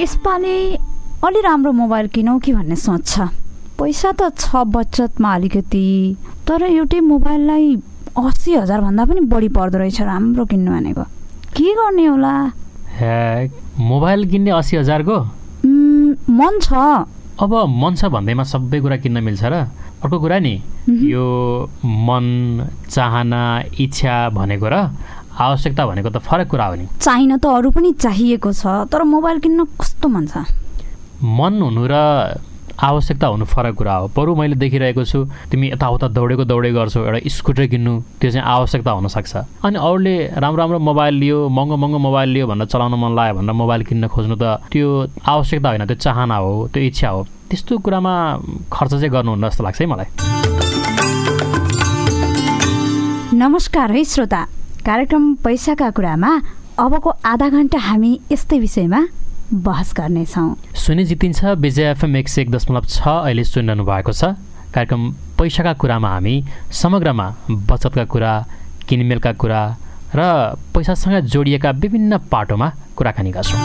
यसपालि अलि राम्रो मोबाइल किनौँ कि भन्ने सोच छ। पैसा त छ बचतमा अलिकति, तर एउटै मोबाइललाई 80,000 भन्दा पनि बढी पर्दो रहेछ राम्रो किन्नु भनेको। के गर्ने होला? मोबाइल किन्ने 80,000 को मन छ। अब मन छ भन्दैमा सबै कुरा किन्न मिल्छ र? अर्को कुरा नि, यो मन, चाहना, इच्छा भनेको र आवश्यकता भनेको त फरक कुरा हो नि। चाहिन त अरू पनि चाहिएको छ, तर मोबाइल किन्न कस्तो मन छ। मन हुनु र आवश्यकता हुनु फरक कुरा हो। बरु मैले देखिरहेको छु तिमी यताउता दौडेको गर्छौ, एउटा स्कुटर किन्नु त्यो चाहिँ आवश्यकता हुनसक्छ। अनि अरूले राम्रो राम्रो मोबाइल लियो, महँगो मोबाइल लियो भनेर चलाउन मन लाग्यो भनेर मोबाइल किन्न खोज्नु त त्यो आवश्यकता होइन, त्यो चाहना हो, त्यो इच्छा हो। त्यस्तो कुरामा खर्च चाहिँ गर्नुहुन्न जस्तो लाग्छ है मलाई। नमस्कार है श्रोता, कार्यक्रम पैसाका कुरामा अबको आधा घण्टा हामी यस्तै विषयमा बहस गर्नेछौँ। सुनि जितिन्छ विजय एफएम 101.6 अहिले सुनिरहनु भएको छ। कार्यक्रम पैसाका कुरामा हामी समग्रमा बचतका कुरा, किनमेलका कुरा र पैसासँग जोडिएका विभिन्न पाटोमा कुराकानी गर्छौँ।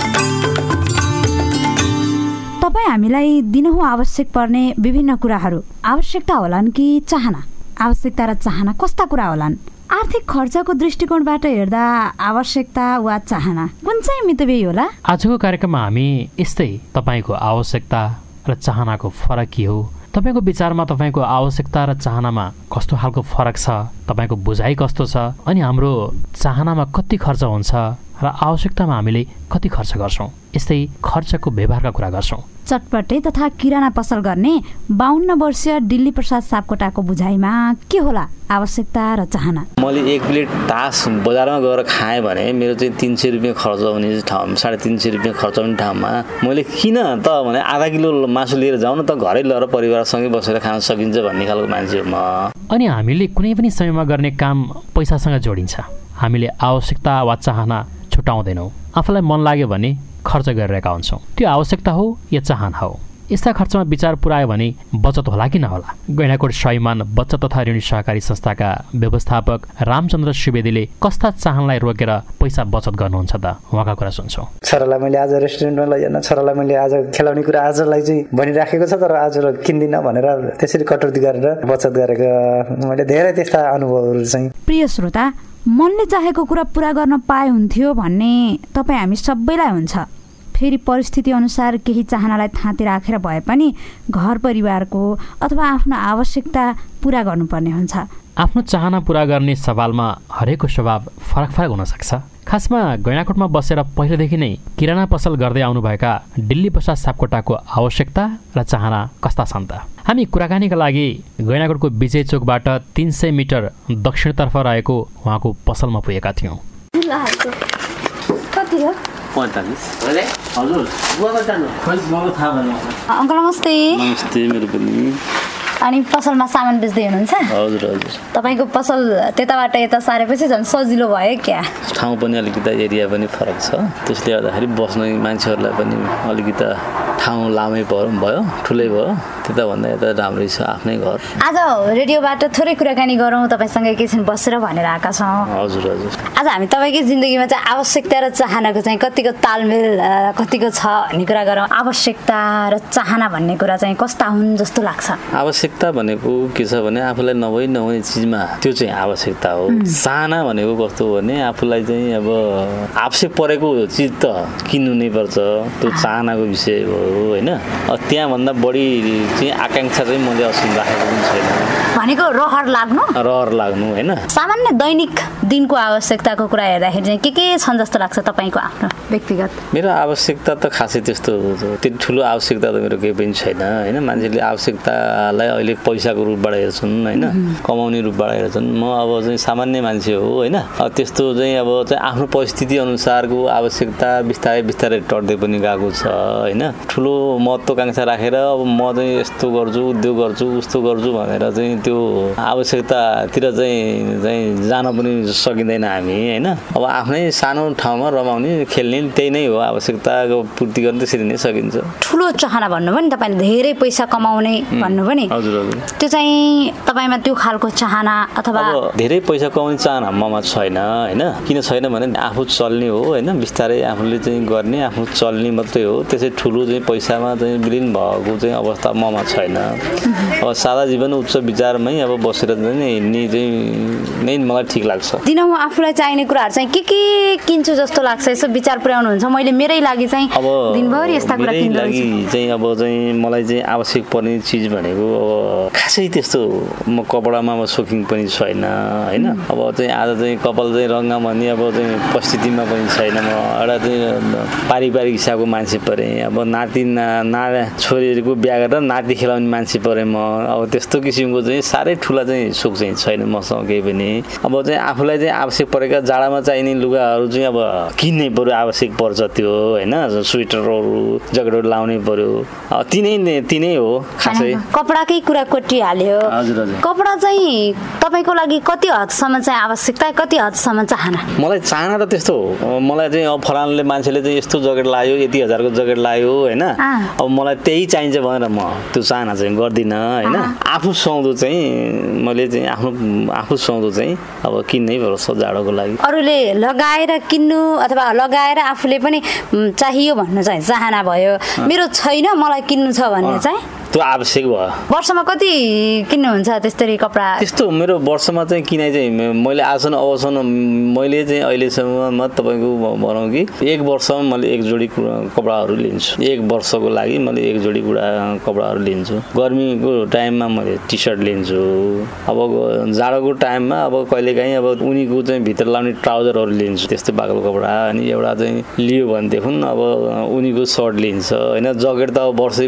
तपाईँ हामीलाई दिनहुँ आवश्यक पर्ने विभिन्न कुराहरू आवश्यकता होलान् कि चाहना? आवश्यकता र चाहना कस्ता कुरा होलान्? आर्थिक खर्चको दृष्टिकोणबाट हेर्दा आवश्यकता वा चाहना कुन चाहिँ मितव्ययी होला? आजको कार्यक्रममा हामी यस्तै तपाईँको आवश्यकता र चाहनाको फरक के हो, तपाईँको विचारमा तपाईँको आवश्यकता र चाहनामा कस्तो खालको फरक छ, तपाईँको बुझाइ कस्तो छ, अनि हाम्रो चाहनामा कति खर्च हुन्छ र आवश्यकतामा हामीले कति खर्च गर्छौँ, यस्तै खर्चको व्यवहारका कुरा गर्छौँ। चटपटे तथा किराना पसल गर्ने 52 वर्षीय दिल्ली प्रसाद सापकोटाको बुझाइमा के होला आवश्यकता र चाहना? मैले 1 प्लेट तास बजारमा गएर खाएँ भने मेरो चाहिँ 300 रुपियाँ खर्च हुने ठाउँमा, 350 रुपियाँ खर्च हुने ठाउँमा मैले किन त भने आधा किलो मासु लिएर जाउँ न त, घरै लिएर परिवारसँगै बसेर खान सकिन्छ भन्ने खालको मान्छे हो म। अनि हामीले कुनै पनि समयमा गर्ने काम पैसासँग जोडिन्छ। हामीले आवश्यकता वा चाहना छुटाउँदैनौँ। आफूलाई मन लाग्यो भने खर्च गरिरहेका हुन्छौँ। त्यो आवश्यकता हो या चाहना हो? यस्ता खर्चमा विचार पुर्यायो भने बचत होला कि नहोला? गैंडाकोट स्वाभिमान बचत तथा ऋण सहकारी संस्थाका व्यवस्थापक रामचन्द्र सुवेदीले कस्ता चाहनालाई रोकेर पैसा बचत गर्नुहुन्छ त? उहाँका कुरा सुन्छौँ। छोरालाई मैले आज रेस्टुरेन्टमा लैजान, छोरालाई मैले आज खेलाउने कुरा आजलाई चाहिँ भनिराखेको छ, तर आज किन्दिनँ भनेर त्यसरी कटौती गरेर बचत गरेको मैले धेरै त्यस्ता अनुभवहरू चाहिँ। प्रिय श्रोता, मनले चाहेको कुरा पुरा गर्न पाए हुन्थ्यो भन्ने तपाईँ हामी सबैलाई हुन्छ। फेरि परिस्थिति अनुसार केही चाहनालाई थाँती राखेर भए पनि घर परिवारको अथवा आफ्नो आवश्यकता पुरा गर्नुपर्ने हुन्छ। आफ्नो चाहना पुरा गर्ने सवालमा हरेकको स्वभाव फरक फरक हुन सक्छ। खासमा गैंडाकोटमा बसेर पहिलेदेखि नै किराना पसल गर्दै आउनुभएका दिल्ली प्रसाद सापकोटाको आवश्यकता र चाहना कस्ता छन् त? हामी कुराकानीका लागि गैंडाकोटको विजय चोकबाट 300 मिटर दक्षिणतर्फ रहेको उहाँको पसलमा पुगेका थियौँ। अङ्कल नमस्ते। नमस्ते, मेरो पनि। अनि पसलमा सामान बेच्दै हुनुहुन्छ? हजुर हजुर। तपाईँको पसल त्यताबाट यता सारेपछि झन् सजिलो भयो क्या? ठाउँ पनि अलिकति एरिया पनि फरक छ, त्यसले गर्दाखेरि बस्ने मान्छेहरूलाई पनि अलिकति ठाउँ लामै भयो, ठुलै भयो। त्यताभन्दा यता राम्रै छ आफ्नै घर। आज रेडियोबाट थोरै कुराकानी गरौँ तपाईँसँग एकैछिन बसेर भनेर आएका छौँ। हजुर हजुर। आज हामी तपाईँकै जिन्दगीमा चाहिँ आवश्यकता र चाहनाको चाहिँ कतिको तालमेल कतिको छ भन्ने कुरा गरौँ। आवश्यकता र चाहना भन्ने कुरा चाहिँ कस्ता हुन् जस्तो लाग्छ? आवश्यकता भनेको के छ भने आफूलाई नहुने चिजमा त्यो चाहिँ आवश्यकता हो। चाहना भनेको कस्तो हो भने आफूलाई चाहिँ अब आवश्यक परेको चिज त किन्नु नै पर्छ, त्यो चाहनाको विषय हो होइन। त्यहाँभन्दा बढी चाहिँ आकाङ्क्षा चाहिँ मैले असल राखेको पनि छैन। भनेको रहर लाग्नु होइन। सामान्य दैनिक दिनको आवश्यकताको कुरा हेर्दाखेरि चाहिँ के छन् जस्तो लाग्छ तपाईँको आफ्नो व्यक्तिगत? मेरो आवश्यकता त खासै त्यस्तो त्यति ठुलो आवश्यकता त मेरो केही पनि छैन होइन। मान्छेले आवश्यकतालाई अहिले पैसाको रूपबाट हेर्छन् होइन, कमाउने रूपबाट हेर्छन्। म अब चाहिँ सामान्य मान्छे हो होइन। त्यस्तो चाहिँ अब चाहिँ आफ्नो परिस्थिति अनुसारको आवश्यकता बिस्तारै बिस्तारै टर्दै पनि गएको छ होइन। ठुलो महत्त्वाकांक्षा राखेर अब म चाहिँ यस्तो गर्छु उद्योग गर्छु उस्तो गर्छु भनेर चाहिँ त्यो आवश्यकतातिर चाहिँ जान पनि सकिँदैन हामी होइन। अब आफ्नै सानो ठाउँमा रमाउने खेल्ने त्यही नै हो, आवश्यकताको पूर्ति गर्न त्यसरी नै सकिन्छ। ठुलो चाहना भन्नुभयो नि तपाईँले, धेरै पैसा कमाउने भन्नुभयो नि। हजुर हजुर। त्यो चाहिँ तपाईँमा त्यो खालको चाहना अथवा धेरै पैसा कमाउने चाहना ममा छैन होइन। किन छैन भने आफू चल्ने हो होइन, बिस्तारै आफूले चाहिँ गर्ने, आफू चल्ने मात्रै हो। त्यसै ठुलो चाहिँ पैसामा चाहिँ विलिन भएको चाहिँ अवस्था ममा छैन। अब सादा जीवन उच्च विचारमै अब बसेर चाहिँ हिँड्ने चाहिँ नै मलाई ठिक लाग्छ। दिनहुँ आफूलाई चाहिने कुराहरू चाहिँ के किन्छु जस्तो लाग्छ, यसो विचार पुर्याउनुहुन्छ? मैले मेरै लागि चाहिँ दिनभरि यस्ता कुरा किन्छु लागि चाहिँ अब चाहिँ मलाई चाहिँ आवश्यक पर्ने चिज भनेको अब खासै त्यस्तो म कपडामा अब सोकिङ पनि छैन होइन। अब चाहिँ आज चाहिँ कपाल चाहिँ रङ्गा भन्ने अब चाहिँ परिस्थितिमा पनि छैन। म एउटा चाहिँ पारिवारिक हिसाबको मान्छे परेँ। अब नाति छोरीहरूको बिहा गरेर नाति खेलाउने मान्छे परेँ म। अब त्यस्तो किसिमको चाहिँ साह्रै ठुला चाहिँ सोख चाहिँ छैन मसँग केही पनि। अब चाहिँ आफूलाई चाहिँ आवश्यक परेका जाडामा चाहिने लुगाहरू चाहिँ अब किन्नै पर्यो, आवश्यक पर्छ त्यो होइन। स्वेटरहरू ज्याकेटहरू लाउनै पर्यो, तिनै हो खासै। कपडाकै कुरा कोटिहाल्यो। हजुर हजुर। कपडा चाहिँ तपाईँको लागि कति हदसम्म चाहिँ आवश्यकता, कति हदसम्म चाहना? मलाई चाहना त त्यस्तो हो, मलाई चाहिँ अब फलानले मान्छेले चाहिँ यस्तो ज्याकेट लायो, यति हजारको ज्याकेट लायो होइन, अब मलाई त्यही चाहिन्छ भनेर म त्यो चाहना चाहिँ गर्दिनँ होइन। आफू सुहाउँदो चाहिँ मैले चाहिँ आफू सुहाउँदो चाहिँ अब किन्नै पर्छ जाडोको लागि। अरूले लगाएर किन्नु अथवा लगाएर आफूले पनि चाहियो भन्नु चाहिँ चाहना भयो, मेरो छैन मलाई किन्नु छ भन्ने चाहिँ त्यो आवश्यक भयो। वर्षमा कति किन्नुहुन्छ त्यसरी कपडा? त्यस्तो मेरो वर्षमा चाहिँ किनाइ चाहिँ मैले आजसम्म अबसम्म मैले चाहिँ अहिलेसम्म तपाईँको भनौँ कि एक वर्षमा मैले एक जोडी कपडाहरू लिन्छु। एक वर्षको लागि मैले एक जोडी कपडाहरू लिन्छु। गर्मीको टाइममा मैले टी सर्ट लिन्छु। अब जाडोको टाइममा अब कहिलेकाहीँ अब उनीको चाहिँ भित्र लाउने ट्राउजरहरू लिन्छु, त्यस्तो बाक्लो कपडा। अनि एउटा चाहिँ लियो भनेदेखि अब उनीको सर्ट लिन्छ होइन। ज्याकेट त अब वर्षै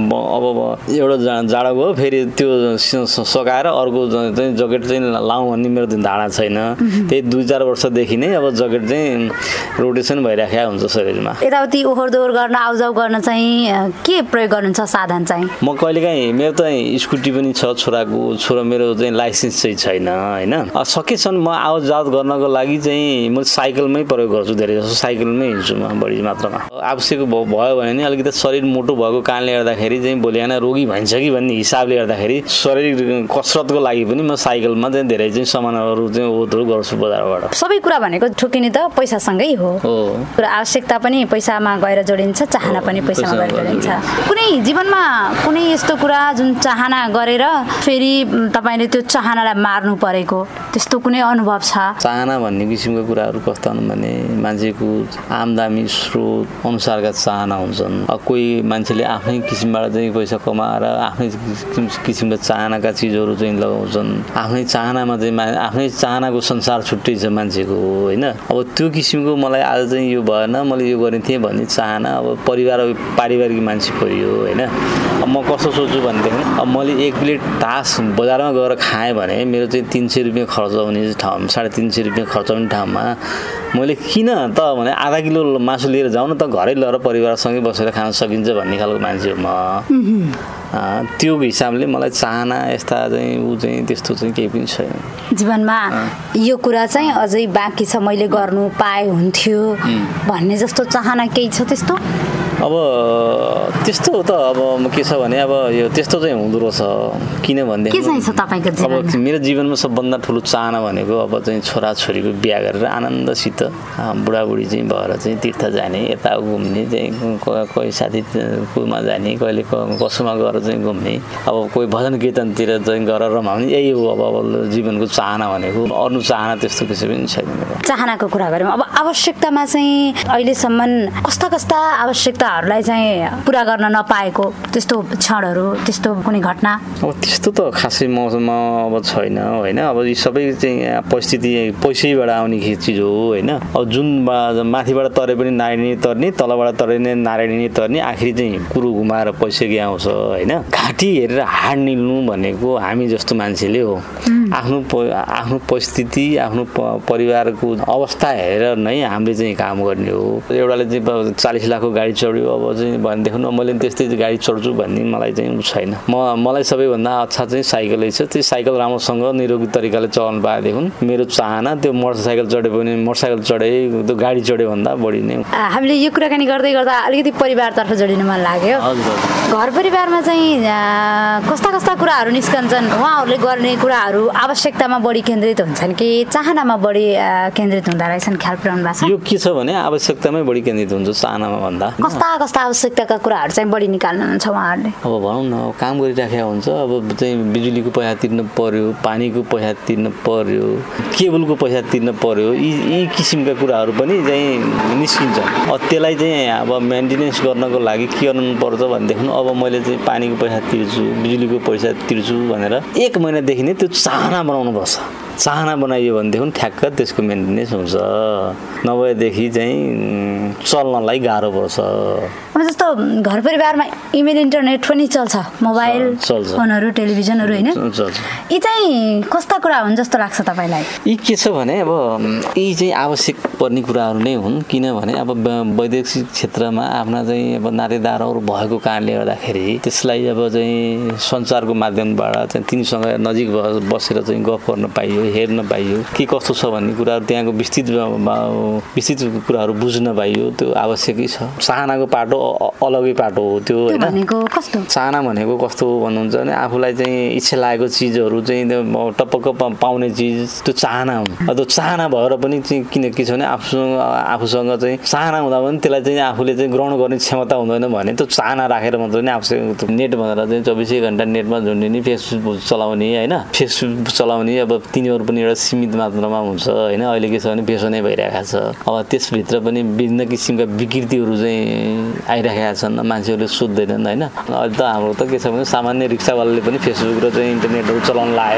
अब एउटा जाडो गयो फेरि त्यो सकाएर अर्को चाहिँ ज्याकेट चाहिँ लाउँ भन्ने मेरो धारणा छैन। त्यही 2-4 वर्षदेखि नै अब ज्याकेट चाहिँ रोटेसन भइराखेको हुन्छ शरीरमा। यताउति ओहोर दोहोर गर्न आउजाउ गर्न चाहिँ के प्रयोग गर्नुहुन्छ साधन चाहिँ? म कहिलेकाहीँ मेरो त स्कुटी पनि छ छोरा मेरो चाहिँ लाइसेन्स चाहिँ छैन होइन। सकेसम्म म आवाजात गर्नको लागि चाहिँ म साइकलमै प्रयोग गर्छु, धेरै जस्तो साइकलमै हिँड्छु म बढी मात्रामा। आवश्यक भयो भने नि अलिकति शरीर मोटो भएको कारणले गर्दाखेरि चाहिँ भोलि रोगी भइन्छ कि भन्ने हिसाबले गर्दाखेरि शरीर कसरतको लागि पनि म साइकलमा चाहिँ धेरै चाहिँ सामानहरू चाहिँ ओतहरू गर्छु बजारबाट। सबै कुरा भनेको ठोकिने त पैसासँगै हो। आवश्यकता पनि पैसामा गएर जोडिन्छ, चाहना पनि पैसामा गएर जोडिन्छ। कुनै जीवनमा कुनै यस्तो कुरा जुन चाहना गरेर फेरि तपाईँले त्यो चाहनालाई मार्नु परेको त्यस्तो कुनै अनुभव छ? चाहना भन्ने किसिमको कुराहरू कस्तो हुन् भने मान्छेको आमदामी स्रोत अनुसारका चाहना हुन्छन्। कोही मान्छेले आफ्नै किसिमबाट चाहिँ पैसा कमाएर आफ्नै किसिमका चाहनाका चिजहरू चाहिँ लगाउँछन्। आफ्नै चाहनामा चाहिँ आफ्नै चाहनाको संसार छुट्टै छ मान्छेको होइन। अब त्यो किसिमको मलाई आज चाहिँ यो भएन मैले यो गर्ने थिएँ भन्ने चाहना अब पारिवारिक मान्छे परियो होइन। अब म कस्तो सोच्छु भनेदेखि अब मैले एक प्लेट तास बजारमा गएर खाएँ भने मेरो चाहिँ 300 रुपियाँ खर्च हुने ठाउँमा 350 रुपियाँ खर्च हुने ठाउँमा मैले किन त भने आधा किलो मासु लिएर जाउँ न त, घरै लिएर परिवारसँगै बसेर खान सकिन्छ भन्ने खालको मान्छे हो म। त्यो हिसाबले मलाई चाहना यस्ता चाहिँ ऊ चाहिँ त्यस्तो चाहिँ केही पनि छैन जीवनमा। यो कुरा चाहिँ अझै बाँकी छ, मैले गर्नु पाए हुन्थ्यो भन्ने जस्तो चाहना केही छ त्यस्तो? अब त्यस्तो त अब के छ भने अब यो त्यस्तो चाहिँ हुँदो रहेछ। किनभने के चाहिँ छ तपाईको जीवनमा? अब मेरो जीवनमा सबभन्दा ठुलो चाहना भनेको अब चाहिँ छोराछोरीको बिहा गरेर आनन्दसित बुढाबुढी चाहिँ भएर चाहिँ तीर्थ जाने, यता घुम्ने चाहिँ कोही साथीकोमा जाने, कहिले कसोमा गएर चाहिँ घुम्ने, अब कोही भजन कीर्तनतिर चाहिँ गएर रमाउने, यही हो अब जीवनको चाहना भनेको। अरू चाहना त्यस्तो କିଛି पनि छैन। चाहनाको कुरा गऱ्यौँ, अब आवश्यकतामा चाहिँ अहिलेसम्म कस्ता कस्ता आवश्यकताहरूलाई चाहिँ पुरा गर्न नपाएको त्यस्तो क्षणहरू, त्यस्तो कुनै घटना? अब त्यस्तो त खासै मौसममा अब छैन होइन। अब यी सबै चाहिँ परिस्थिति पैसैबाट आउने चिज हो होइन। अब जुन माथिबाट तरे पनि नारायणी तर्ने, तलबाट तरे पनि नारायणी तर्ने, आखिरी चाहिँ कुरो घुमाएर पैसै आउँछ होइन। घाँटी हेरेर हाड निल्नु भनेको हामी जस्तो मान्छेले हो। आफ्नो परिस्थिति आफ्नो परिवारको अवस्था हेरेर नै हामीले चाहिँ काम गर्ने हो। एउटाले चाहिँ 40 लाखको गाडी चढ्यो अब चाहिँ भनेदेखि मैले त्यस्तै गाडी चढ्छु भन्ने मलाई चाहिँ छैन। मलाई सबैभन्दा अच्छा चाहिँ साइकलै छ। त्यो साइकल राम्रोसँग निरोगी तरिकाले चलाउनु पाएदेखि मेरो चाहना त्यो मोटरसाइकल चढे पनि मोटरसाइकल चढे त्यो गाडी चढ्यो भन्दा बढी नै। हामीले यो कुराकानी गर्दै गर्दा अलिकति परिवारतर्फ जोडिनु मन लाग्यो। घर परिवारमा चाहिँ कस्ता कस्ता कुराहरू निस्कन्छन्? उहाँहरूले गर्ने कुराहरू आवश्यकतामा बढी केन्द्रित हुन्छन् कि चाहनामा बढी केन्द्रित हुँदो रहेछन्? ख्याल पुर्याउनु भएको छ? यो के छ भने आवश्यकतामै बढी केन्द्रित हुन्छ चाहनामा भन्दा। कस्ता कस्ता आवश्यकताका कुराहरू चाहिँ बढी निकाल्नुहुन्छ उहाँहरूले? अब भनौँ न काम गरिराखेको हुन्छ, अब चाहिँ बिजुलीको पैसा तिर्नु पर्यो, पानीको पैसा तिर्नु पर्यो, केबलको पैसा तिर्नु पर्यो, यी किसिमका कुराहरू पनि चाहिँ निस्किन्छ। त्यसलाई चाहिँ अब मेन्टेनेन्स गर्नको लागि के गर्नुपर्छ भनेदेखि अब मैले चाहिँ पानीको पैसा तिर्छु, बिजुलीको पैसा तिर्छु भनेर 1 महिनादेखि नै त्यो चाहना बनाउनुपर्छ। चाहना बनाइयो भनेदेखि ठ्याक्क त्यसको मेन्टेनेन्स हुन्छ, नभएदेखि चाहिँ चल्नलाई गाह्रो पर्छ। अब जस्तो घर परिवारमा इमेल इन्टरनेट पनि चल्छ, मोबाइल फोनहरू टेलिभिजनहरू होइन, यी चाहिँ कस्ता कुरा हुन् जस्तो लाग्छ तपाईँलाई? यी के छ भने अब यी चाहिँ आवश्यक पर्ने कुराहरू नै हुन्। किनभने अब वैदेशिक क्षेत्रमा आफ्ना चाहिँ अब नातेदारहरू भएको कारणले गर्दाखेरि त्यसलाई अब चाहिँ सञ्चारको माध्यमबाट चाहिँ तिनीसँग नजिक बसेर चाहिँ गफ गर्न पाइयो, हेर्न पाइयो, के कस्तो छ भन्ने कुराहरू त्यहाँको विस्तृत कुराहरू बुझ्न पाइयो। त्यो आवश्यकै छ। चाहनाको पाटो अलगै पाटो हो त्यो होइन। चाहना भनेको कस्तो हो भन्नुहुन्छ भने आफूलाई चाहिँ इच्छा लागेको चिजहरू चाहिँ टपक्क पाउने चिज त्यो चाहना हो। त्यो चाहना भएर पनि चाहिँ किन के छ भने आफूसँग चाहिँ चाहना हुँदा पनि त्यसलाई चाहिँ आफूले चाहिँ ग्रहण गर्ने क्षमता हुँदैन भने त्यो चाहना राखेर मात्र नै आफूसँग नेट भनेर चाहिँ 24 घण्टा नेटमा झुन्डिने, फेसबुक चलाउने होइन, फेसबुक चलाउने अब तिनीहरू पनि एउटा सीमित मात्रामा हुन्छ होइन। अहिले के छ भने फेसनै भइरहेको छ। अब त्यसभित्र पनि विभिन्न किसिमका विकृतिहरू चाहिँ आइरहेका छन्, मान्छेहरूले सोध्दैनन् होइन। अहिले त हाम्रो त के छ भने सामान्य रिक्सावालाले पनि फेसबुक र चाहिँ इन्टरनेटहरू चलाउन लाए।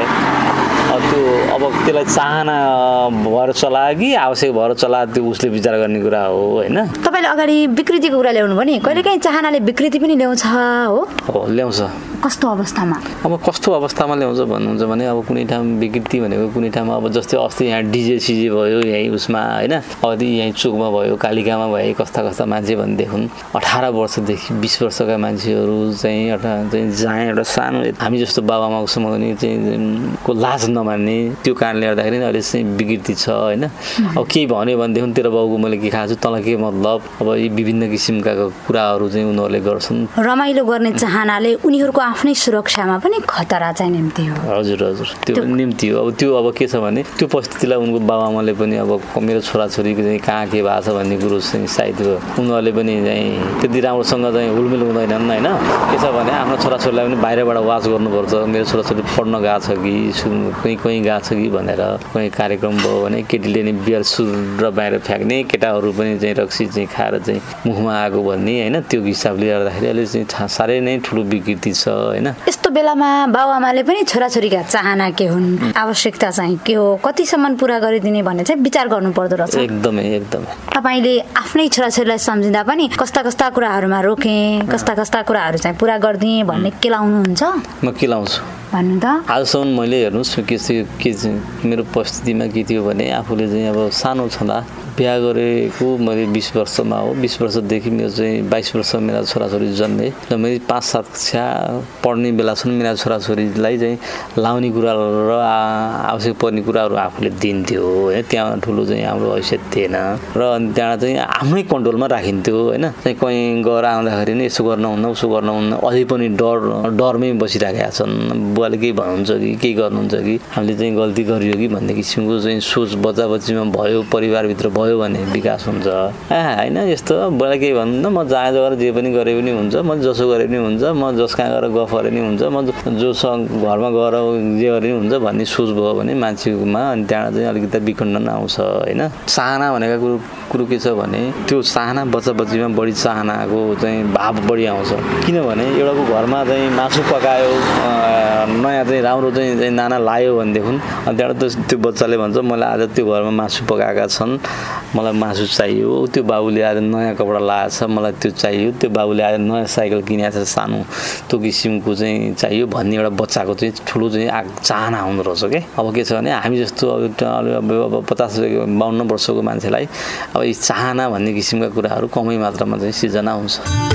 त्यो अब त्यसलाई चाहना भएर चलायो कि आवश्यक भएर चलायो त्यो उसले विचार गर्ने कुरा हो होइन। तपाईँले अगाडि विकृतिको कुरा ल्याउनु भने कहिलेकाहीँ चाहनाले विकृति पनि ल्याउँछ हो? ल्याउँछ। कस्तो अवस्थामा? अब कस्तो अवस्थामा ल्याउँछ भन्नुहुन्छ भने अब कुनै ठाउँ विकृति भनेको कुनै ठाउँमा अब जस्तै अस्ति यहाँ डिजे सिजे भयो यहीँ उसमा होइन, अब यहीँ चोकमा भयो, कालिकामा भयो, कस्ता मान्छे भनेदेखि 18 वर्षदेखि 20 वर्षका मान्छेहरू चाहिँ जहाँ एउटा सानो हामी जस्तो बाबाआमाको समयमा चाहिँ को लाज नमान्ने त्यो कारणले गर्दाखेरि अहिले चाहिँ विकृति छ होइन। अब केही भन्यो भनेदेखि तेरो बाउको मैले के खाएको छु तँलाई के मतलब, अब यी विभिन्न किसिमका कुराहरू चाहिँ उनीहरूले गर्छन्। रमाइलो गर्ने चाहनाले उनीहरूको आफ्नै सुरक्षामा पनि खतरा चाहिँ निम्ति हो। हजुर त्यो निम्ति हो। अब त्यो अब के छ भने त्यो परिस्थितिलाई उनको बाबाआमाले पनि अब मेरो छोराछोरीको चाहिँ कहाँ के भएको छ भन्ने कुरो चाहिँ सायद उनीहरूले पनि चाहिँ त्यति राम्रोसँग चाहिँ हुलमिल हुँदैनन् होइन। के छ भने आफ्नो छोराछोरीलाई पनि बाहिरबाट वाच गर्नुपर्छ, मेरो छोराछोरी पढ्न गएको छ कि कहीँ गएको छ कि भनेर। कहीँ कार्यक्रम भयो भने केटीले नि बियर सुर र बाहिर फ्याँक्ने, केटाहरू पनि चाहिँ रक्सी चाहिँ खाएर चाहिँ मुखमा आएको भन्ने होइन। त्यो हिसाबले गर्दाखेरि अहिले चाहिँ साह्रै नै ठुलो विकृति छ होइन। यस्तो बेलामा बाबुआमाले पनि छोराछोरीका चाहना के हुन्, आवश्यकता चाहिँ के हो, कतिसम्म पुरा गरिदिने भन्ने चाहिँ विचार गर्नु पर्दो रहेछ। एकदमै। तपाईँले आफ्नै छोराछोरीलाई सम्झिँदा पनि कस्ता कुराहरूमा रोकेँ, कस्ता कुराहरू चाहिँ पुरा गरिदिएँ भन्ने केलाउनुहुन्छ? म केलाउँछु भन्नु त। आजसम्म मैले हेर्नुहोस् के मेरो परिस्थितिमा के थियो भने आफूले चाहिँ अब सानो छँदा बिहा गरेको मैले 20 वर्षमा हो। 20 वर्षदेखि मेरो चाहिँ 22 वर्ष मेरा छोराछोरी जन्मे र मैले 5-7 कक्षा पढ्ने बेलासम्म मेरा छोराछोरीलाई चाहिँ लाउने कुरा र आवश्यक पर्ने कुराहरू आफूले दिन्थ्यो होइन। त्यहाँ ठुलो चाहिँ हाम्रो हैसियत थिएन र त्यहाँ चाहिँ आफ्नै कन्ट्रोलमा राखिन्थ्यो होइन। चाहिँ कहीँ गएर आउँदाखेरि नि यसो गर्नुहुन्न उसो गर्नुहुन्न, अझै पनि डरमै बसिराखेका छन्। बुवाले केही भन्नुहुन्छ कि केही गर्नुहुन्छ कि हामीले चाहिँ गल्ती गरियो कि भन्ने किसिमको चाहिँ सोच बच्चा बच्चीमा भयो, परिवारभित्र भयो भने विकास हुन्छ। होइन यस्तो बुवालाई केही भन्नु म जहाँ गएर जे पनि गरे पनि हुन्छ, म जसो गरे पनि हुन्छ, म जस कहाँ गएर गफ गरे पनि हुन्छ, म जोसँग घरमा गएर जे गरे पनि हुन्छ भन्ने सोच भयो भने मान्छेकोमा अनि त्यहाँ चाहिँ अलिकति विखण्डन आउँछ होइन। चाहना भनेको कुरो के छ भने त्यो चाहना बच्चा बच्चीमा बढी चाहनाको चाहिँ भाव बढी आउँछ। किनभने एउटाको घरमा चाहिँ मासु पकायो नयाँ चाहिँ राम्रो चाहिँ नाना लायो भनेदेखि अनि त्यहाँबाट त्यो बच्चाले भन्छ मलाई आज त्यो घरमा मासु पकाएका छन् मलाई मासु चाहियो, त्यो बाबुले आज नयाँ कपडा लगाएको छ मलाई त्यो चाहियो, त्यो बाबुले आज नयाँ साइकल किनेको छ सानो त्यो किसिमको चाहिँ चाहियो भन्ने एउटा बच्चाको चाहिँ ठुलो चाहिँ चाहना हुँदो रहेछ क्या। अब के छ भने हामी जस्तो अब 50-52 वर्षको मान्छेलाई अब यी चाहना भन्ने किसिमका कुराहरू कमै मात्रामा चाहिँ सिर्जना हुन्छ।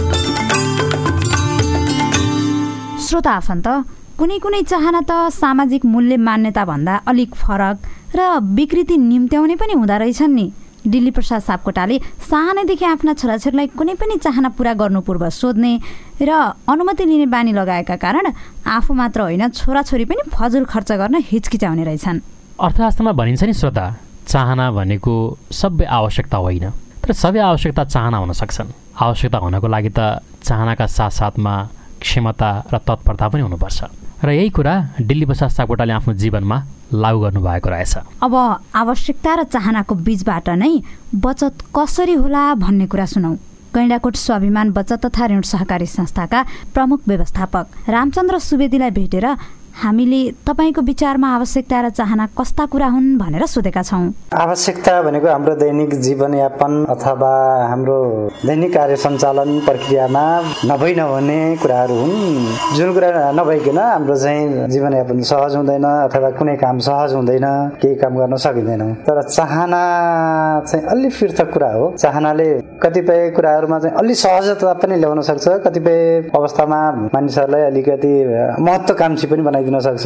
श्रोता आफन्त, कुनै कुनै चाहना त सामाजिक मूल्य मान्यता भन्दा अलिक फरक र विकृति निम्त्याउने पनि हुँदो रहेछन् नि। दिल्ली प्रसाद सापकोटाले सानैदेखि आफ्ना छोराछोरीलाई कुनै पनि चाहना पूरा गर्नु पूर्व सोध्ने र अनुमति लिने बानी लगाएका कारण आफू मात्र होइन छोराछोरी पनि फजुल खर्च गर्न हिचकिचाउने रहेछन्। अर्थशास्त्रमा भनिन्छ नि श्रोता, चाहना भनेको सबै आवश्यकता होइन, तर सबै आवश्यकता चाहना हुन सक्छन्। आवश्यकता हुनको लागि त चाहनाका साथसाथमा क्षमता र तत्परता पनि हुनुपर्छ र यही कुरा दिल्ली प्रसाद सापकोटाले आफ्नो जीवनमा लागू गर्नुभएको रहेछ। अब आवश्यकता र चाहनाको बीचबाट नै बचत कसरी होला भन्ने कुरा सुनौ। गैंडाकोट स्वाभिमान बचत तथा ऋण सहकारी संस्थाका प्रमुख व्यवस्थापक रामचन्द्र सुवेदीलाई भेटेर हामीले तपाईँको विचारमा आवश्यकता र चाहना कस्ता कुरा हुन् भनेर सोधेका छौँ। आवश्यकता भनेको हाम्रो दैनिक जीवनयापन अथवा हाम्रो दैनिक कार्य सञ्चालन प्रक्रियामा नभई नहुने कुराहरू हुन्। जुन कुरा नभइकन हाम्रो चाहिँ जीवनयापन सहज हुँदैन अथवा कुनै काम सहज हुँदैन, केही काम गर्न सकिँदैन। तर चाहना चाहिँ अलि पृथक कुरा हो। चाहनाले कतिपय कुराहरूमा चाहिँ अलि सहजता पनि ल्याउन सक्छ, कतिपय अवस्थामा मानिसहरूलाई अलिकति महत्त्वकांक्षी पनि बनाइदिन सक्छ।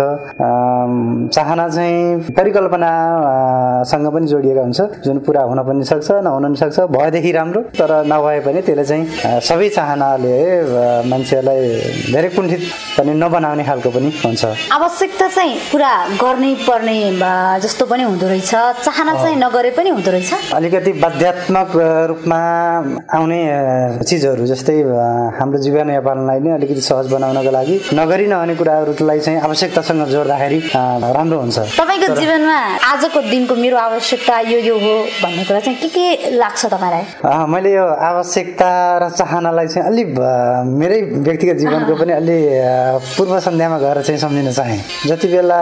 चाहना चाहिँ परिकल्पनासँग पनि जोडिएका हुन्छ, जुन पुरा हुन पनि सक्छ नहुन पनि सक्छ। भएदेखि राम्रो, तर नभए पनि त्यसले चाहिँ सबै चाहनाले मान्छेहरूलाई धेरै कुण्ठित पनि नबनाउने खालको पनि हुन्छ। आवश्यकता चाहिँ पुरा गर्नै पर्ने जस्तो पनि हुँदो रहेछ, चाहना चाहिँ नगरे पनि हुँदो रहेछ। अलिकति बाध्यात्मक रूपमा आउने चिजहरू जस्तै हाम्रो जीवनयापनलाई नै अलिकति सहज बनाउनको लागि नगरी नहुने कुराहरूलाई चाहिँ आवश्यकतासँग जोड्दाखेरि राम्रो हुन्छ। तपाईँको जीवनमा आजको दिनको मेरो आवश्यकता यो हो भन्ने कुरा चाहिँ के लाग्छ तपाईँलाई? मैले यो आवश्यकता र चाहनालाई चाहिँ अलि मेरै व्यक्तिगत जीवनको पनि अलि पूर्व सन्ध्यामा गएर चाहिँ सम्झिन चाहेँ। जति बेला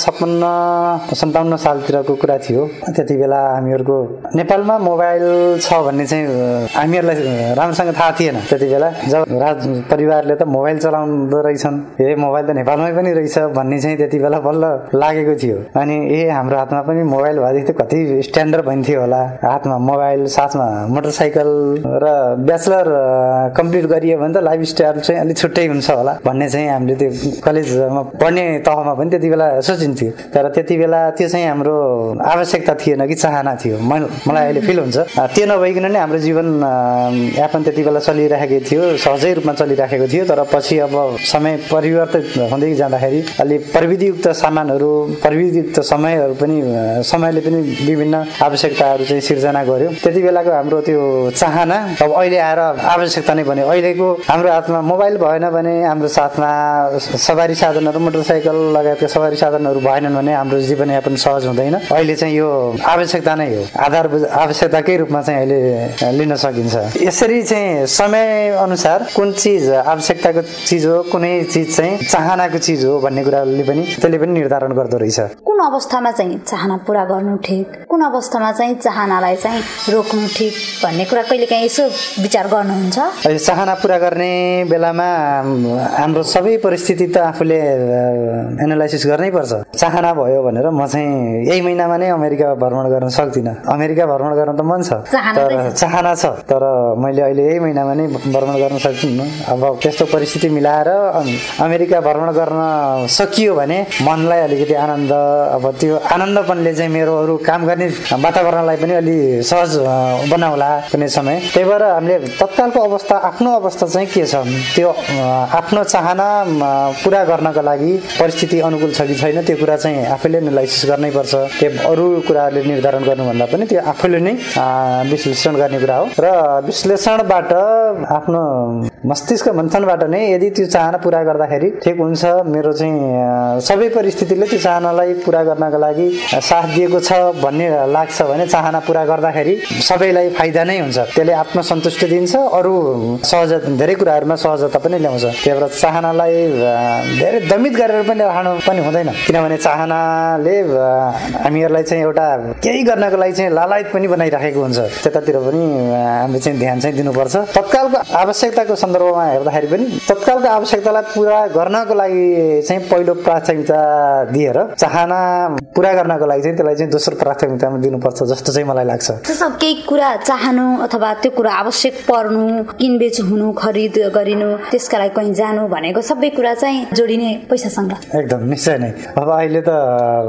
56-57 सालतिरको कुरा थियो, त्यति बेला हामीहरूको नेपालमा मोबाइल छ भन्ने चाहिँ हामीहरूलाई राम्रोसँग थाहा थिएन। त्यति बेला जब राज परिवारले त मोबाइल चलाउँदो रहेछन्, ए मोबाइल त नेपालमै पनि रहेछ भन्ने चाहिँ त्यति बेला बल्ल लागेको थियो। अनि हाम्रो हातमा पनि मोबाइल भएदेखि त कति स्ट्यान्डर्ड भइन्थ्यो होला। हातमा मोबाइल, साथमा मोटरसाइकल र ब्याचलर कम्प्लिट गरियो भने त लाइफ स्टाइल चाहिँ अलिक छुट्टै हुन्छ होला भन्ने चाहिँ हामीले त्यो कलेजमा पढ्ने तहमा पनि त्यति बेला सोचिन्थ्यो। तर त्यति बेला त्यो चाहिँ हाम्रो आवश्यकता थिएन कि चाहना थियो, मलाई अहिले फिल हुन्छ। त्यो नभइकन नै हाम्रो जीवन यापन त्यति बेला चलिरहेको थियो, सहजै रूपमा चलिरहेको थियो। तर पछि अब समय परिवर्तित हुँदै जाँदाखेरि अलि प्रविधियुक्त सामानहरू, प्रविधियुक्त समयहरू पनि, समयले पनि विभिन्न आवश्यकताहरू चाहिँ सिर्जना गर्यो। त्यति बेलाको हाम्रो त्यो चाहना अब अहिले आएर आवश्यकता नै बन्यो। अहिलेको हाम्रो हातमा मोबाइल भएन भने, हाम्रो साथमा सवारी साधनहरू, मोटरसाइकल लगायतका सवारी साधनहरू भएनन् भने हाम्रो जीवनयापन सहज हुँदैन। अहिले चाहिँ यो आवश्यकता नै हो, आधारभूत आवश्यकताकै रूपमा चाहिँ अहिले लिन सकिन्छ। यसरी चाहिँ समय अनुसार कुन चिज आवश्यकताको चिज हो, कुनै चिज चाहिँ चाहनाको चिज हो भन्ने कुराले पनि त्यसले पनि निर्धारण गर्दो रहेछ। कुन अवस्थामा चाहिँ चाहना पूरा गर्नु ठिक, कुन अवस्थामा चाहिँ चाहनालाई चाहिँ रोक्नु ठिक भन्ने कुरा कहिलेकाहीँ यसो विचार गर्नुहुन्छ? चाहना पूरा गर्ने बेलामा हाम्रो सबै परिस्थिति त आफूले एनालाइसिस गर्नै पर्छ। चाहना भयो भनेर म चाहिँ यही महिनामा नै अमेरिका भ्रमण गर्न सक्दिनँ। अमेरिका भ्रमण गर्न त मन छ, तर चाहना छ, तर मैले अहिले यही महिनामा नै भ्रमण गर्न सक्दिनँ। अब त्यस्तो परिस्थिति मिलाएर अमेरिका भ्रमण गर्न सकियो भने मनलाई अलिकति आनन्द, अब त्यो आनन्दपनले चाहिँ मेरो अरू काम गर्ने वातावरणलाई पनि अलि सहज बनाउला कुनै समय। त्यही भएर हामीले तत्कालको अवस्था, आफ्नो अवस्था चाहिँ के छ, त्यो आफ्नो चाहना पुरा गर्नको लागि परिस्थिति अनुकूल छ कि छैन त्यो कुरा चाहिँ आफैले एनालाइसिस गर्नै पर्छ। त्यो अरू कुराहरूले निर्धारण गर्नुभन्दा पनि त्यो आफैले नै विश्लेषण गर्ने कुरा हो। र विश्लेषणबाट, आफ्नो मस्तिष्क मन्थनबाट नै यदि त्यो चाहना पुरा गर्दाखेरि ठिक हुन्छ, मेरो चाहिँ सबै परिस्थितिले त्यो चाहनालाई पुरा गर्नका लागि साथ दिएको छ भन्ने लाग्छ भने चाहना पुरा गर्दाखेरि सबैलाई फाइदा नै हुन्छ। त्यसले आत्मसन्तुष्टि दिन्छ, अरू सहजता धेरै कुराहरूमा सहजता पनि ल्याउँछ। त्यही भएर चाहनालाई धेरै दमित गरेर पनि राख्नु पनि हुँदैन, किनभने चाहनाले हामीहरूलाई चाहिँ एउटा केही गर्नको लागि चाहिँ लालायत पनि बनाइराखेको हुन्छ। त्यतातिर पनि हामीले चाहिँ ध्यान चाहिँ दिनुपर्छ। तत्कालको आवश्यकताको सन्दर्भमा हेर्दाखेरि पनि तत्कालको आवश्यकतालाई पुरा गर्नको लागि चाहिँ पहिलो प्राथमिकता दिएर चाहना पुरा गर्नको लागि चाहिँ त्यसलाई चाहिँ दोस्रो प्राथमिकतामा दिनुपर्छ जस्तो चाहिँ मलाई लाग्छ। त्यसो केही कुरा चाहनु अथवा त्यो कुरा आवश्यक पर्नु, किनबेच हुनु, खरिद गरिनु, त्यसका लागि कहीँ जानु भनेको सबै कुरा चाहिँ जोडिने पैसासँग एकदम निश्चय नै। अब अहिले त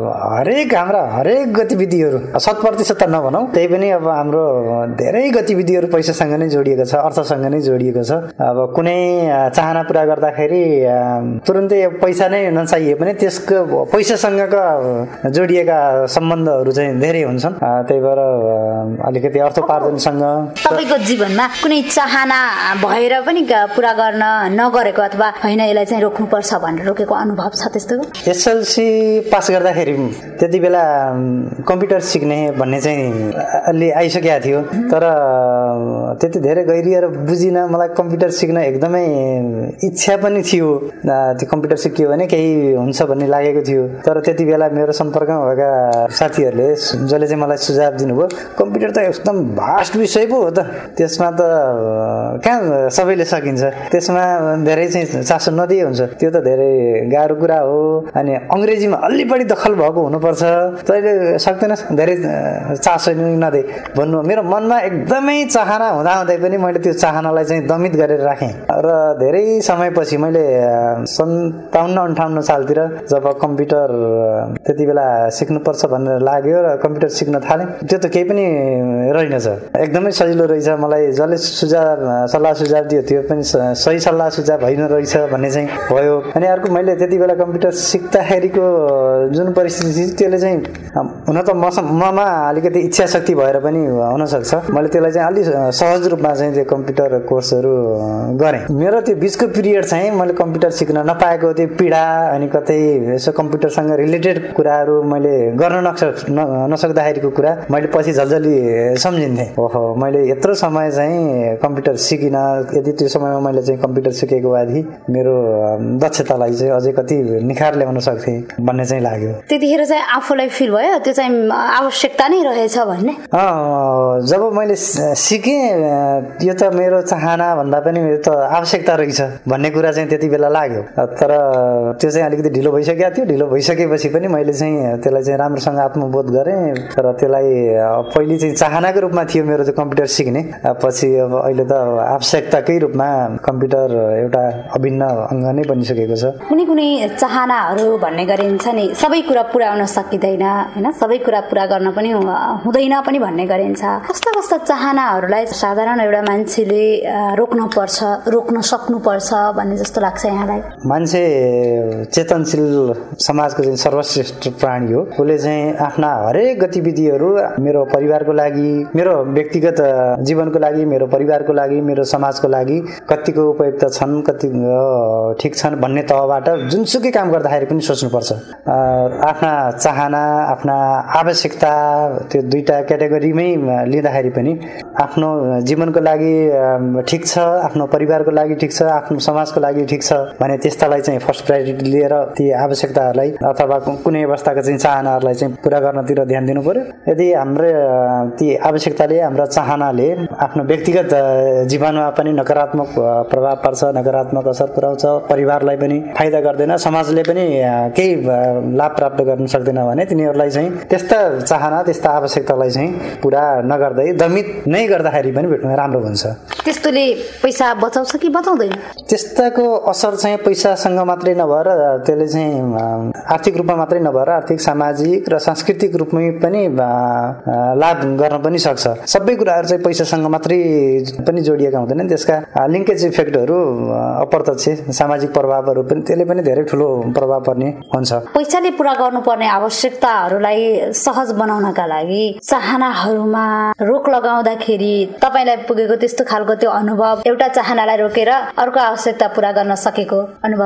हरेक गतिविधिहरू 100% त नभनौँ, त्यही पनि अब हाम्रो धेरै गतिविधिहरू पैसासँग नै जोडिएको छ, अर्थसँग नै जोडिएको छ। अब कुनै चाहना पुरा गर्दाखेरि तुरुन्तै पैसा नै नचाहिए पनि त्यसको पैसासँगका जोडिएका सम्बन्धहरू चाहिँ धेरै हुन्छन्। त्यही भएर अलिकति अर्थोपार्जनसँग तपाईँको जीवनमा कुनै चाहना भएर पनि पुरा गर्न नगरेको अथवा होइन यसलाई चाहिँ रोक्नुपर्छ भनेर रोकेको अनुभव छ त्यस्तो? एसएलसी पास गर्दाखेरि त्यति बेला कम्प्युटर सिक्ने भन्ने चाहिँ अलि आइसकेको थियो, तर त्यति धेरै गहिरिएर बुझिनँ। मलाई कम्प्युटर सिक्न एकदमै इच्छा पनि थियो, त्यो कम्प्युटर सिकियो भने केही हुन्छ भन्ने लागेको थियो। तर त्यति बेला मेरो सम्पर्कमा भएका साथीहरूले जसले चाहिँ मलाई सुझाव दिनुभयो, कम्प्युटर त एकदम भास्ट विषय पो हो त, त्यसमा त कहाँ सबैले सकिन्छ, त्यसमा धेरै चाहिँ चासो नदिए हुन्छ, त्यो त धेरै गाह्रो कुरा हो, अनि अङ्ग्रेजीमा अलि बढी दखल भएको हुनुपर्छ, तैँले सक्दैनस्, धेरै चासो नदे भन्नु। मेरो मनमा एकदमै चाहना हुँदाहुँदै पनि मैले त्यो चाहनालाई चाहिँ दमित गरेर राखेँ। र धेरै समयपछि मैले 57-58 सालतिर जब कम्प्युटर त्यति बेला सिक्नुपर्छ भनेर लाग्यो र कम्प्युटर सिक्न थालेँ, त्यो त केही पनि रहेनछ, एकदमै सजिलो रहेछ। मलाई जसले सल्लाह सुझाव दियो त्यो पनि सही सल्लाह सुझाव होइन रहेछ भन्ने चाहिँ भयो। अनि अर्को मैले त्यति बेला कम्प्युटर सिक्दाखेरिको जुन परिस्थिति त्यसले चाहिँ हुन त ममा अलिकति इच्छा शक्ति भएर पनि हुनसक्छ, मैले त्यसलाई चाहिँ अलि सहज रूपमा चाहिँ त्यो कम्प्युटर कोर्सहरू गरेँ। मेरो त्यो बिचको पिरियड चाहिँ मैले कम्प्युटर सिक्न नपाएको त्यो पीडा, अनि कतै यसो कम्प्युटरसँग रिलेटेड कुराहरू मैले गर्न नसक्दाखेरिको कुरा मैले पछि झल्झली सम्झिन्थेँ। ओहो, मैले यत्रो समय चाहिँ कम्प्युटर सिकिनँ, यदि त्यो समयमा मैले चाहिँ कम्प्युटर सिकेको भएदेखि मेरो दक्षतालाई चाहिँ अझै कति निखार ल्याउन सक्थेँ भन्ने चाहिँ लाग्यो। त्यतिखेर चाहिँ आफूलाई फिल भयो त्यो चाहिँ आवश्यकता नै रहेछ भन्ने? जब मैले सिकेँ यो त मेरो चाहना भन्दा पनि मेरो त आवश्यकता रहेछ भन्ने कुरा चाहिँ त्यति बेला लाग्यो। तर त्यो चाहिँ अलिकति ढिलो भइसकेको थियो। ढिलो भइसकेपछि पनि मैले चाहिँ त्यसलाई चाहिँ राम्रोसँग आत्मबोध गरेँ, तर त्यसलाई पहिले चाहिँ चाहनाको रूपमा थियो मेरो त्यो कम्प्युटर सिक्ने, पछि अब अहिले त आवश्यकताकै रूपमा कम्प्युटर एउटा अभिन्न अङ्ग नै बनिसकेको छ। कुनै कुनै चाहनाहरू भन्ने गरिन्छ नि, सबै कुरा पुर्याउन सकिँदैन होइन, सबै कुरा पुरा गर्न पनि हुँदैन पनि भन्ने गरिन्छ। कस्ता कस्ता चाहनाहरूलाई साधारण एउटा मान्छेले रोक्न सक्नुपर्छ भन्ने जस्तो लाग्छ यहाँलाई? मान्छे चेतनशील समाजको चाहिँ सर्वश्रेष्ठ प्राणी हो। उसले चाहिँ आफ्ना हरेक गतिविधिहरू मेरो परिवारको लागि, मेरो व्यक्तिगत जीवनको लागि, मेरो परिवारको लागि, मेरो समाजको लागि कतिको उपयुक्त छन्, कति ठिक छन् भन्ने तहबाट जुनसुकै काम गर्दाखेरि पनि सोच्नुपर्छ। आफ्ना चाहना, आफ्ना आवश्यकता, त्यो दुईटा क्याटेगोरीमै लिँदाखेरि पनि आफ्नो जीवनको लागि ठिक छ, आफ्नो परिवारको लागि ठिक छ, आफ्नो समाजको लागि ठिक छ भने त्यस्तालाई चाहिँ फर्स्ट प्रायोरिटी लिएर ती आवश्यकताहरूलाई अथवा कुनै अवस्थाका चाहिँ चाहनाहरूलाई चाहिँ पुरा गर्नतिर ध्यान दिनु पर्यो। यदि हाम्रो ती आवश्यकताले, हाम्रा चाहनाले आफ्नो व्यक्तिगत जीवनमा पनि नकारात्मक प्रभाव पर्छ, नकारात्मक असर पुर्याउँछ, परिवारलाई पनि फाइदा गर्दैन, समाजले पनि केही लाभ प्राप्त गर्न सक्दैन भने तिनीहरूलाई चाहिँ त्यस्ता चाहना, त्यस्ता आवश्यकतालाई चाहिँ पुरा नगर्दै दमित नै गर्दाखेरि पनि राम्रो हुन्छ। त्यस्तोले पैसा बचाउँछ कि बचाउँदैन? त्यस्ताको असर चाहिँ पैसासँग मात्रै नभएर त्यसले चाहिँ आर्थिक रूपमा मात्रै नभएर आर्थिक, सामाजिक र सांस्कृतिक रूपमै पनि लाभ गर्न पनि सक्छ। सबै कुराहरू चाहिँ पैसासँग मात्रै पनि जोडिएका हुँदैनन्, त्यसका लिङ्केज इफेक्टहरू अप्रत्यक्ष सामाजिक प्रभावहरू पनि त्यसले पनि धेरै ठुलो प्रभाव पर्ने हुन्छ। पैसाले पुरा गर्नुपर्ने आवश्यकताहरूलाई सहज बनाउनका लागि चाहनाहरूमा रोक लगाउँदाखेरि तपाईलाई पुगेको त्यस्तो खालको त्यो अनुभव, एउटा चाहनालाई रोकेर अर्को आवश्यकता पुरा गर्न सकेको अनुभव छ?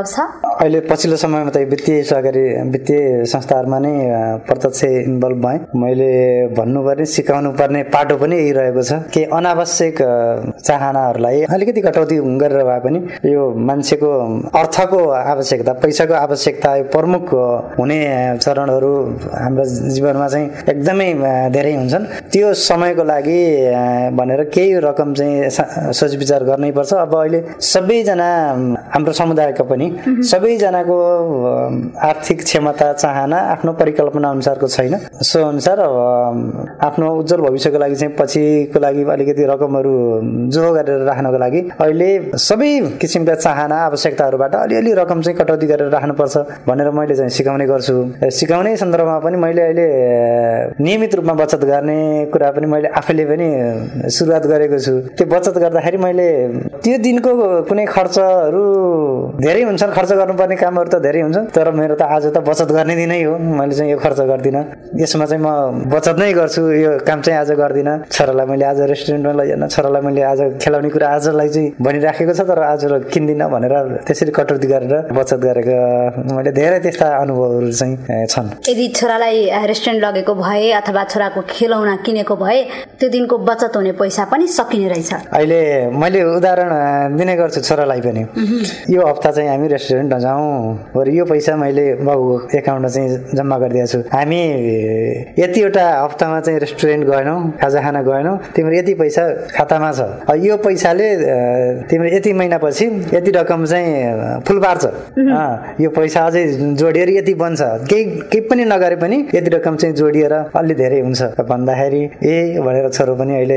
अहिले पछिल्लो समयमा त वित्तीय सहकारी वित्तीय संस्थाहरूमा नै प्रत्यक्ष इन्भल्भ भएँ। मैले भन्नुपर्ने सिकाउनु पर्ने पाटो पनि यही रहेको छ कि अनावश्यक चाहनाहरूलाई अलिकति कटौती गरेर भए पनि यो मान्छेको अर्थको आवश्यकता, पैसाको आवश्यकता प्रमुख हुने चरणहरू हाम्रो जीवनमा चाहिँ एकदमै धेरै हुन्छन्। त्यो समयको लागि भनेर केही रकम चाहिँ सोच विचार गर्नै पर्छ। अब अहिले सबैजना हाम्रो समुदायका पनि सबैजनाको आर्थिक क्षमता चाहना आफ्नो परिकल्पना अनुसारको छैन। सो अनुसार आफ्नो उज्जवल भविष्यको लागि चाहिँ पछिको लागि अलिकति रकमहरू जो गरेर राख्नको लागि अहिले सबै किसिमका चाहना आवश्यकताहरूबाट अलिअलि रकम चाहिँ कटौती गरेर राख्नुपर्छ भनेर मैले चाहिँ सिकाउने गर्छु। सिकाउने सन्दर्भमा पनि मैले अहिले नियमित रूपमा बचत गर्ने कुरा पनि मैले आफैले पनि सुरुवात गरेको छु। त्यो बचत गर्दाखेरि मैले त्यो दिनको कुनै खर्चहरू धेरै हुन्छन्, खर्च गर्नुपर्ने कामहरू त धेरै हुन्छन्, तर मेरो त आज त बचत गर्ने दिनै हो, मैले चाहिँ यो खर्च गर्दिनँ, यसमा चाहिँ म बचत नै गर्छु, यो काम चाहिँ आज गर्दिनँ। छोरालाई मैले आज रेस्टुरेन्टमा लैजान, छोरालाई मैले आज खेलाउने कुरा आजलाई चाहिँ भनिराखेको छ तर आज किन्दिनँ भनेर त्यसरी कटौती गरेर बचत गरेको मैले धेरै त्यस्ता अनुभवहरू चाहिँ छन्। यदि छोरालाई रेस्टुरेन्ट लगेको भए अथवा छोराको खेलौना किनेको भए त्यो दिनको बचत हुने पैसा पनि सकिने रहेछ। अहिले मैले उदाहरण दिने गर्छु छोरालाई पनि, यो हप्ता चाहिँ हामी रेस्टुरेन्ट नजाउँ, बरु यो पैसा मैले बाबुको एकाउन्टमा चाहिँ जम्मा गरिदिएको छु, हामी यतिवटा हप्तामा चाहिँ रेस्टुरेन्ट गएनौँ, खाजा खान गएनौँ, तिम्रो यति पैसा खातामा छ, यो पैसाले तिम्रो यति महिनापछि यति रकम चाहिँ फुल पार्छ, यो पैसा अझै जोडिएर यति बन्छ, केही पनि नगरे पनि यति रकम चाहिँ जोडिएर अलि धेरै हुन्छ भन्दाखेरि ए भनेर छोरो पनि अहिले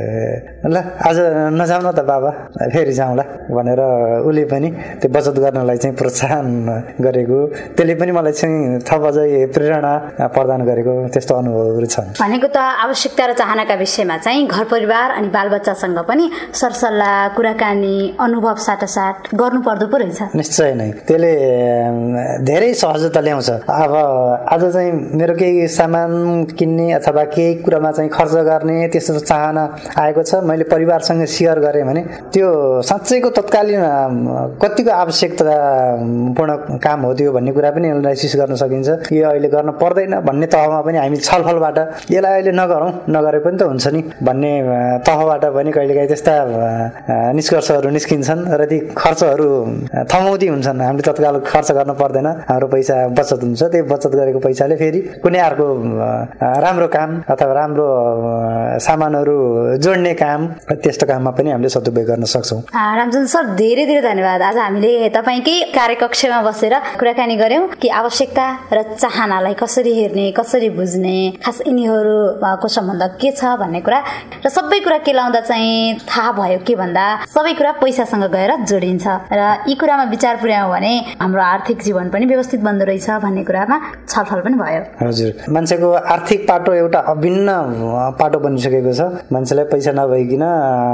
ल आज नजाउँ न त बाबा फेरि जाउँला भनेर उसले पनि त्यो बचत गर्नलाई चाहिँ प्रोत्साहन गरेको, त्यसले पनि मलाई चाहिँ थप अझै प्रेरणा प्रदान गरेको त्यस्तो अनुभवहरू छन्। भनेको त आवश्यकता र चाहनाका विषयमा चाहिँ घर परिवार अनि बालबच्चासँग पनि सरसल्लाह कुराकानी अनुभव साटासाट गर्नुपर्दो पो रहेछ। निश्चय नै त्यसले धेरै सहजता ल्याउँछ। अब आज चाहिँ मेरो केही सामान किन्ने अथवा केही कुरामा चाहिँ खर्च गर्ने त्यस्तो चाहना आएको छ, मैले परिवारसँग सेयर गरेँ भने त्यो साँच्चैको तत्कालीन कतिको आवश्यकतापूर्ण काम हो त्यो भन्ने कुरा पनि एनालाइसिस गर्न सकिन्छ। यो अहिले गर्न पर्दैन भन्ने तहमा पनि हामी छलफलबाट यसलाई अहिले नगरौँ, नगरे पनि त हुन्छ नि भन्ने तहबाट पनि कहिलेकाहीँ त्यस्ता निष्कर्षहरू निस्किन्छन् र ती खर्चहरू थमौती हुन्छन्। हामीले तत्काल खर्च गर्न पर्दैन, हाम्रो पैसा बचत हुन्छ, त्यो बचत गरेको पैसाले फेरि कुनै अर्को राम्रो काम अथवा राम्रो सामानहरू जोड्ने काम त्यस्तो काममा पनि हामीले सदुपयोग गर्न सक्छौँ। रामचन्द्र सर धेरै धेरै धन्यवाद। आज हामीले तपाईँकै कार्यकक्षमा बसेर कुराकानी गऱ्यौँ कि आवश्यकता र चाहनालाई कसरी हेर्ने, कसरी बुझ्ने, खास यिनीहरूको सम्बन्ध के छ भन्ने कुरा र सबै कुरा केलाउँदा चाहिँ थाहा भयो के भन्दा सबै कुरा पैसासँग गएर जोडिन्छ र यी कुरामा विचार पुर्यायौँ भने हाम्रो आर्थिक जीवन पनि व्यवस्थित बन्दो रहेछ भन्ने कुरामा छलफल पनि भयो। हजुर, मान्छेको आर्थिक पाटो एउटा अभिन्न पाटो बनिसकेको छ। मान्छेलाई पैसा नभइकन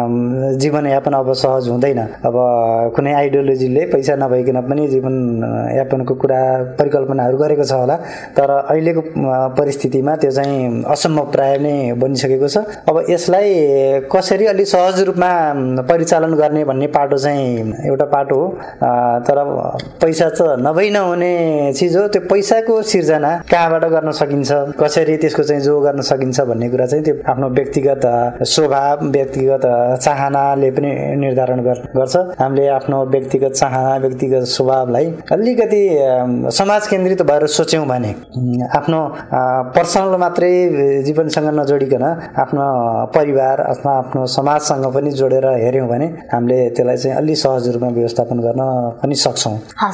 जीवनयापन अब सहज हुँदैन। अब कुनै आइडियोलोजीले पैसा नभइकन पनि जीवनयापनको कुरा परिकल्पनाहरू गरेको छ होला, तर अहिलेको परिस्थितिमा त्यो चाहिँ असम्भव प्राय नै बनिसकेको छ। अब यसलाई कसरी अलि सहज रूपमा परिचालन गर्ने भन्ने पाटो चाहिँ एउटा पाटो हो, तर पैसा त नभई नहुने चिज हो। त्यो पैसाको सिर्जना कहाँबाट गर्न सकिन्छ, कसरी त्यसको चाहिँ जो गर्न सकिन्छ भन्ने कुरा चाहिँ त्यो आफ्नो व्यक्तिगत स्वभाव व्यक्तिगत चाहनाले पनि निर्धारण गर्छ। हामीले आफ्नो व्यक्तिगत चाहना व्यक्तिगत स्वभावलाई अलिकति समाज केन्द्रित भएर सोच्यौँ भने, आफ्नो पर्सनल मात्रै जीवनसँग नजोडिकन आफ्नो परिवार अथवा आफ्नो समाजसँग पनि जोडेर हेऱ्यौँ भने हामीले त्यसलाई चाहिँ अलि सहज रूपमा व्यवस्थापन गर्न पनि सक्छौँ।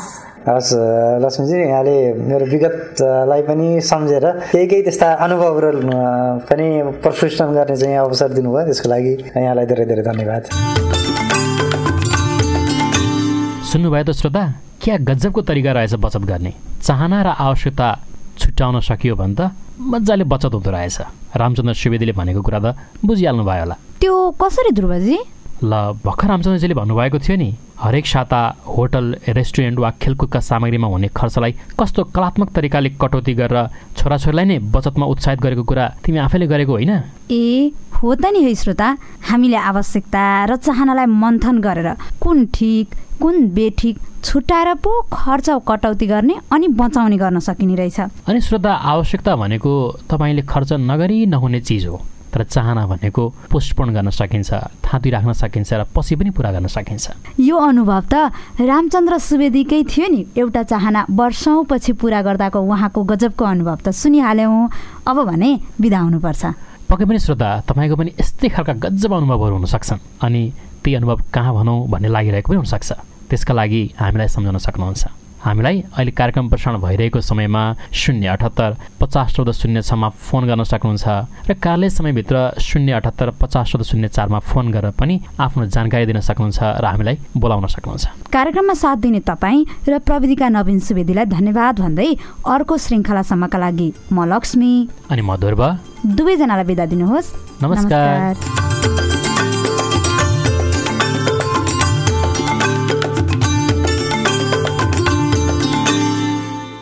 हस् लक्ष्मीजी, यहाँले मेरो विगतलाई पनि सम्झेर केही त्यस्ता अनुभवहरू पनि प्रस्फुटन गर्ने चाहिँ अवसर दिनुभयो, त्यसको लागि यहाँलाई धेरै धेरै धन्यवाद। सुन्नुभयो त श्रोता, क्या गजबको तरिका रहेछ बचत गर्ने। चाहना र आवश्यकता छुट्याउन सकियो भने त मजाले बचत हुँदो रहेछ। रामचन्द्र सुवेदीले भनेको कुरा त बुझिहाल्नु भयो होला। त्यो कसरी ध्रुवजी? ल भर्खर रामचन्द्रजीले भन्नुभएको थियो नि, हरेक साता होटल रेस्टुरेन्ट वा खेलकुदका सामग्रीमा हुने खर्चलाई कस्तो कलात्मक तरिकाले कटौती गरेर छोराछोरीलाई नै बचतमा उत्साहित गरेको कुरा तिमी आफैले गरेको होइन? ए हो त नि है श्रोता, हामीले आवश्यकता र चाहनालाई मन्थन गरेर कुन ठिक कुन बेठिक छुट्याएर पो खर्च कटौती गर्ने अनि बचाउने गर्न सकिने रहेछ। अनि श्रोता, आवश्यकता भनेको तपाईँले खर्च नगरी नहुने चिज हो, तर चाहना भनेको पोस्टपोन गर्न सकिन्छ, थाँती राख्न सकिन्छ र पछि पनि पुरा गर्न सकिन्छ। यो अनुभव त रामचन्द्र सुवेदीकै थियो नि। एउटा चाहना वर्षौँपछि पुरा गर्दाको उहाँको गजबको अनुभव त सुनिहाल्यौँ। अब भने बिदा हुनुपर्छ। पक्कै पनि श्रोता, तपाईँको पनि यस्तै खालका गजब अनुभवहरू हुन सक्छन् अनि ती अनुभव कहाँ भनौँ भन्ने लागिरहेको पनि हुनसक्छ। त्यसका लागि हामीलाई सम्झाउन सक्नुहुन्छ। हामीलाई अहिले कार्यक्रम प्रसारण भइरहेको समयमा 078 50 14 06मा फोन गर्न सक्नुहुन्छ र कार्यालय समयभित्र 078 50 14 04मा फोन गरेर पनि आफ्नो जानकारी दिन सक्नुहुन्छ र हामीलाई बोलाउन सक्नुहुन्छ। कार्यक्रममा साथ दिने तपाईँ र प्रविधिका नवीन सुवेदीलाई धन्यवाद भन्दै अर्को श्रृङ्खलासम्मका लागि म लक्ष्मी अनि म ध्रुव, दुवैजनालाई बिदा दिनुहोस्। नमस्कार।